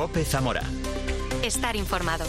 COPE Zamora. Estar informado.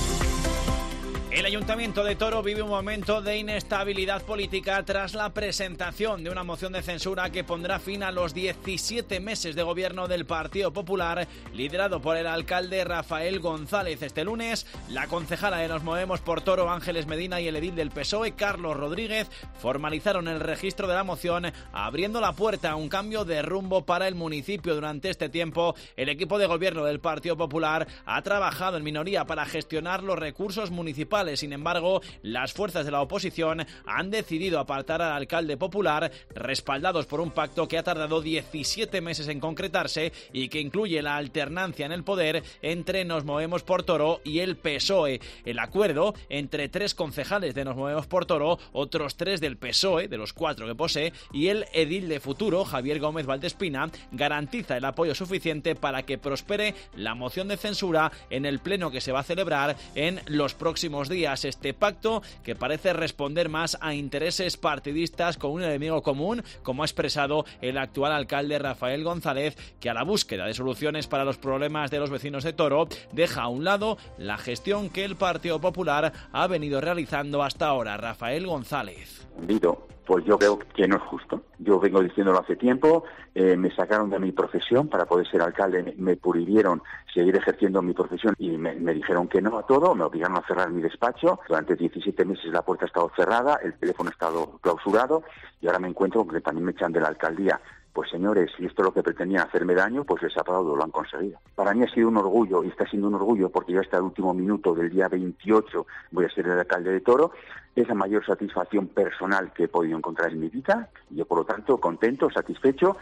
El Ayuntamiento de Toro vive un momento de inestabilidad política tras la presentación de una moción de censura que pondrá fin a los 17 meses de gobierno del Partido Popular, liderado por el alcalde Rafael González. Este lunes, la concejala de Nos Movemos por Toro, Ángeles Medina, y el edil del PSOE, Carlos Rodríguez, formalizaron el registro de la moción, abriendo la puerta a un cambio de rumbo para el municipio. Durante este tiempo, el equipo de gobierno del Partido Popular ha trabajado en minoría para gestionar los recursos municipales. Sin embargo, las fuerzas de la oposición han decidido apartar al alcalde popular, respaldados por un pacto que ha tardado 17 meses en concretarse y que incluye la alternancia en el poder entre Nos Movemos por Toro y el PSOE. El acuerdo entre 3 concejales de Nos Movemos por Toro, otros 3 del PSOE, de los 4 que posee, y el edil de Futuro, Javier Gómez Valdespina, garantiza el apoyo suficiente para que prospere la moción de censura en el pleno que se va a celebrar en los próximos días. Este pacto, que parece responder más a intereses partidistas con un enemigo común, como ha expresado el actual alcalde Rafael González, que a la búsqueda de soluciones para los problemas de los vecinos de Toro deja a un lado la gestión que el Partido Popular ha venido realizando hasta ahora. Rafael González. Pues yo creo que no es justo. Yo vengo diciéndolo hace tiempo, me sacaron de mi profesión para poder ser alcalde, me prohibieron seguir ejerciendo mi profesión y me dijeron que no a todo, me obligaron a cerrar mi despacho. Durante 17 meses la puerta ha estado cerrada, el teléfono ha estado clausurado y ahora me encuentro que también me echan de la alcaldía. Pues señores, si esto es lo que pretendían hacerme daño, pues les ha pagado, lo han conseguido. Para mí ha sido un orgullo, y está siendo un orgullo, porque yo hasta el último minuto del día 28 voy a ser el alcalde de Toro. Es la mayor satisfacción personal que he podido encontrar en mi vida, y yo por lo tanto contento, satisfecho.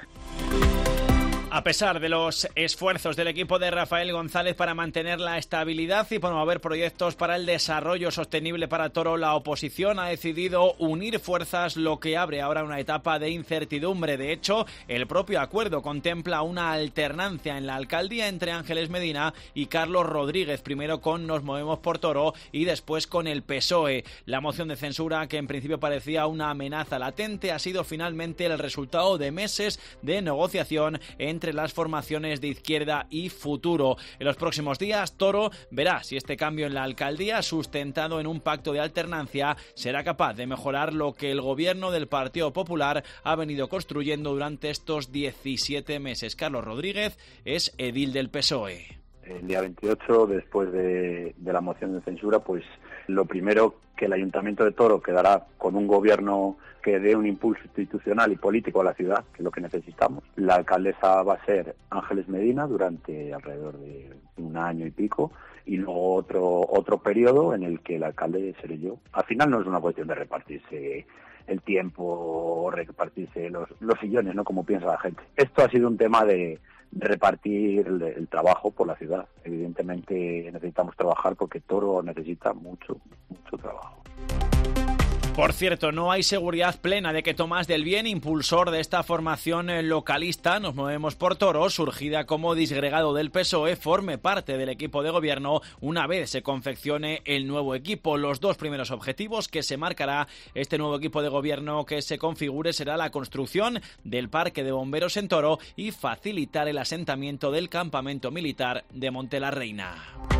A pesar de los esfuerzos del equipo de Rafael González para mantener la estabilidad y promover proyectos para el desarrollo sostenible para Toro, la oposición ha decidido unir fuerzas, lo que abre ahora una etapa de incertidumbre. De hecho, el propio acuerdo contempla una alternancia en la alcaldía entre Ángeles Medina y Carlos Rodríguez, primero con Nos Movemos por Toro y después con el PSOE. La moción de censura, que en principio parecía una amenaza latente, ha sido finalmente el resultado de meses de negociación entre las formaciones de Izquierda y Futuro. En los próximos días, Toro verá si este cambio en la alcaldía, sustentado en un pacto de alternancia, será capaz de mejorar lo que el gobierno del Partido Popular ha venido construyendo durante estos 17 meses. Carlos Rodríguez es edil del PSOE. El día 28, después de la moción de censura, pues lo primero, que el Ayuntamiento de Toro quedará con un gobierno que dé un impulso institucional y político a la ciudad, que es lo que necesitamos. La alcaldesa va a ser Ángeles Medina durante alrededor de un año y pico, y luego otro periodo en el que el alcalde seré yo. Al final no es una cuestión de repartirse el tiempo o repartirse los sillones, ¿no?, como piensa la gente. Esto ha sido un tema de repartir el trabajo por la ciudad. Evidentemente necesitamos trabajar porque Toro necesita mucho trabajo. Por cierto, no hay seguridad plena de que Tomás del Bien, impulsor de esta formación localista, Nos Movemos por Toro, surgida como disgregado del PSOE, forme parte del equipo de gobierno una vez se confeccione el nuevo equipo. Los 2 primeros objetivos que se marcará este nuevo equipo de gobierno que se configure será la construcción del parque de bomberos en Toro y facilitar el asentamiento del campamento militar de Monte la Reina.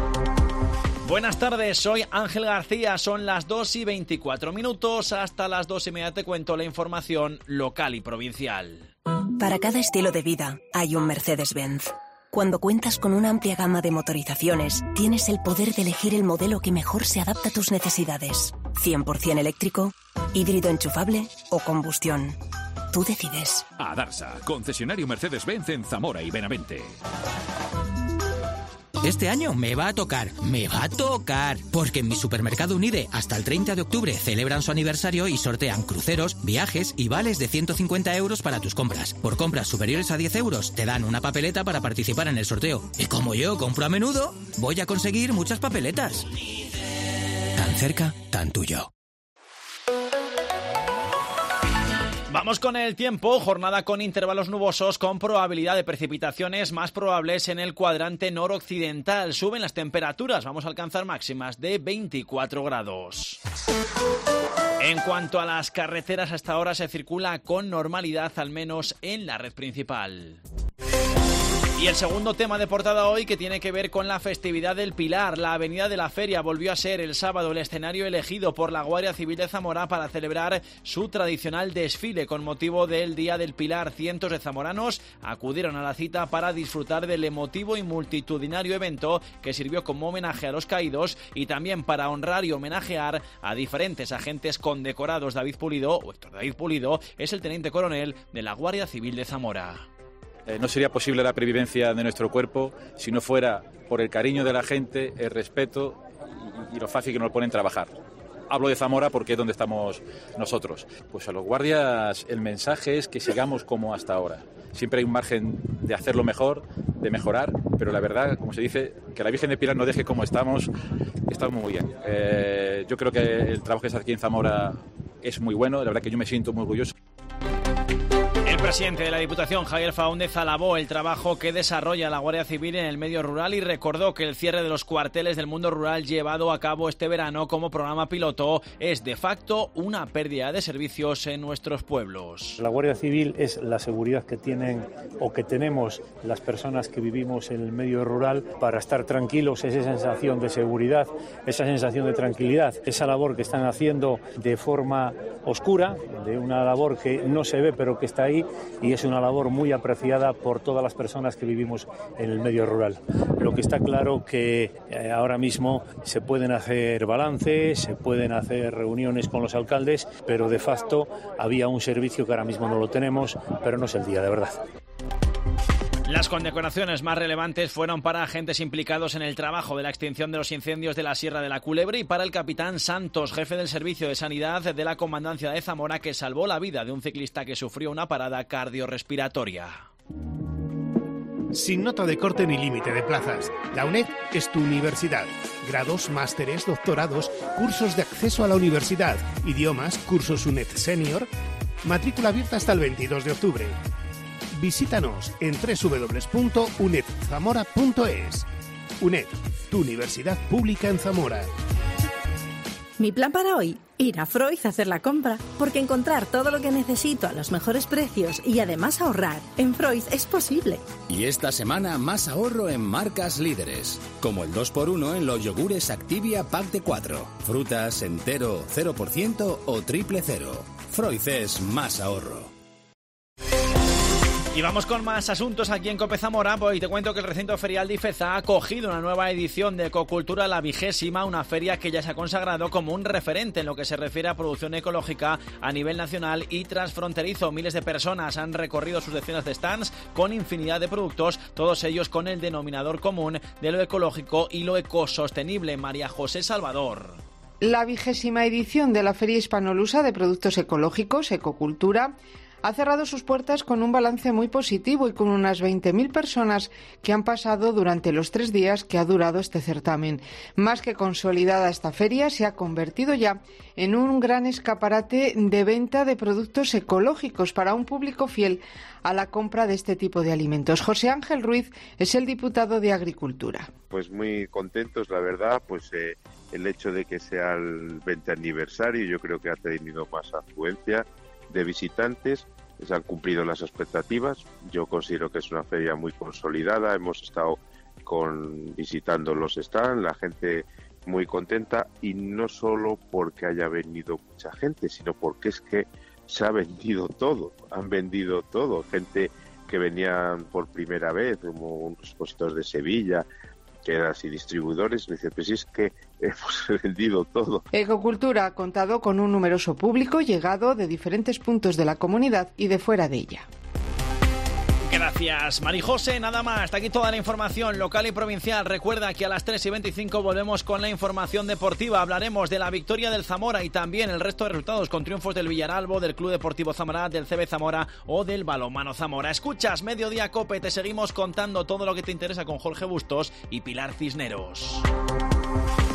Buenas tardes, soy Ángel García, son las 2:24. Hasta las 2:30 te cuento la información local y provincial. Para cada estilo de vida hay un Mercedes-Benz. Cuando cuentas con una amplia gama de motorizaciones, tienes el poder de elegir el modelo que mejor se adapta a tus necesidades. 100% eléctrico, híbrido enchufable o combustión. Tú decides. Adarsa, concesionario Mercedes-Benz en Zamora y Benavente. Este año me va a tocar, porque en mi supermercado Unide hasta el 30 de octubre celebran su aniversario y sortean cruceros, viajes y vales de 150 euros para tus compras. Por compras superiores a 10 euros te dan una papeleta para participar en el sorteo. Y como yo compro a menudo, voy a conseguir muchas papeletas. Tan cerca, tan tuyo. Vamos con el tiempo, jornada con intervalos nubosos con probabilidad de precipitaciones más probables en el cuadrante noroccidental. Suben las temperaturas, vamos a alcanzar máximas de 24 grados. En cuanto a las carreteras, hasta ahora se circula con normalidad, al menos en la red principal. Y el segundo tema de portada hoy, que tiene que ver con la festividad del Pilar. La avenida de la Feria volvió a ser el sábado el escenario elegido por la Guardia Civil de Zamora para celebrar su tradicional desfile. Con motivo del Día del Pilar, cientos de zamoranos acudieron a la cita para disfrutar del emotivo y multitudinario evento que sirvió como homenaje a los caídos y también para honrar y homenajear a diferentes agentes condecorados. Héctor David Pulido es el teniente coronel de la Guardia Civil de Zamora. No sería posible la pervivencia de nuestro cuerpo si no fuera por el cariño de la gente, el respeto y lo fácil que nos ponen trabajar. Hablo de Zamora porque es donde estamos nosotros. Pues a los guardias el mensaje es que sigamos como hasta ahora. Siempre hay un margen de hacerlo mejor, de mejorar, pero la verdad, como se dice, que la Virgen de Pilar nos deje como estamos muy bien. Yo creo que el trabajo que se hace aquí en Zamora es muy bueno, la verdad que yo me siento muy orgulloso. El presidente de la Diputación, Javier Faúndez, alabó el trabajo que desarrolla la Guardia Civil en el medio rural y recordó que el cierre de los cuarteles del mundo rural llevado a cabo este verano como programa piloto es de facto una pérdida de servicios en nuestros pueblos. La Guardia Civil es la seguridad que tienen o que tenemos las personas que vivimos en el medio rural para estar tranquilos, esa sensación de seguridad, esa sensación de tranquilidad, esa labor que están haciendo de forma oscura, de una labor que no se ve pero que está ahí, y es una labor muy apreciada por todas las personas que vivimos en el medio rural. Lo que está claro que ahora mismo se pueden hacer balances, se pueden hacer reuniones con los alcaldes, pero de facto había un servicio que ahora mismo no lo tenemos, pero no es el día, de verdad. Las condecoraciones más relevantes fueron para agentes implicados en el trabajo de la extinción de los incendios de la Sierra de la Culebra y para el capitán Santos, jefe del Servicio de Sanidad de la Comandancia de Zamora, que salvó la vida de un ciclista que sufrió una parada cardiorrespiratoria. Sin nota de corte ni límite de plazas, la UNED es tu universidad. Grados, másteres, doctorados, cursos de acceso a la universidad, idiomas, cursos UNED Senior. Matrícula abierta hasta el 22 de octubre. Visítanos en www.unedzamora.es. UNED, tu universidad pública en Zamora. Mi plan para hoy, ir a Freud a hacer la compra, porque encontrar todo lo que necesito a los mejores precios y además ahorrar en Freud es posible. Y esta semana más ahorro en marcas líderes, como el 2x1 en los yogures Activia Pack de 4, frutas, entero, 0% o triple cero. Freud es más ahorro. Y vamos con más asuntos aquí en COPE Zamora, y te cuento que el recinto ferial de Ifeza ha acogido una nueva edición de Ecocultura, la 20ª, una feria que ya se ha consagrado como un referente en lo que se refiere a producción ecológica a nivel nacional y transfronterizo. Miles de personas han recorrido sus decenas de stands con infinidad de productos, todos ellos con el denominador común de lo ecológico y lo ecosostenible. María José Salvador. La 20ª edición de la Feria Hispanolusa de Productos Ecológicos, Ecocultura, ha cerrado sus puertas con un balance muy positivo y con unas 20.000 personas que han pasado durante los 3 días que ha durado este certamen. Más que consolidada esta feria, se ha convertido ya en un gran escaparate de venta de productos ecológicos para un público fiel a la compra de este tipo de alimentos. José Ángel Ruiz es el diputado de Agricultura. Pues muy contentos, la verdad, pues el hecho de que sea el 20 aniversario, yo creo que ha tenido más afluencia de visitantes, se han cumplido las expectativas. Yo considero que es una feria muy consolidada, hemos estado visitando los stands, la gente muy contenta, y no solo porque haya venido mucha gente, sino porque es que se ha vendido todo, han vendido todo, gente que venían por primera vez, como unos expositores de Sevilla, quedas y distribuidores, me dice, pues es que hemos vendido todo. Ecocultura ha contado con un numeroso público llegado de diferentes puntos de la comunidad y de fuera de ella. Gracias, Marijose. Nada más, hasta aquí toda la información local y provincial. Recuerda que a las 3:25 volvemos con la información deportiva. Hablaremos de la victoria del Zamora y también el resto de resultados con triunfos del Villaralbo, del Club Deportivo Zamora, del CB Zamora o del Balonmano Zamora. Escuchas Mediodía Cope, te seguimos contando todo lo que te interesa con Jorge Bustos y Pilar Cisneros.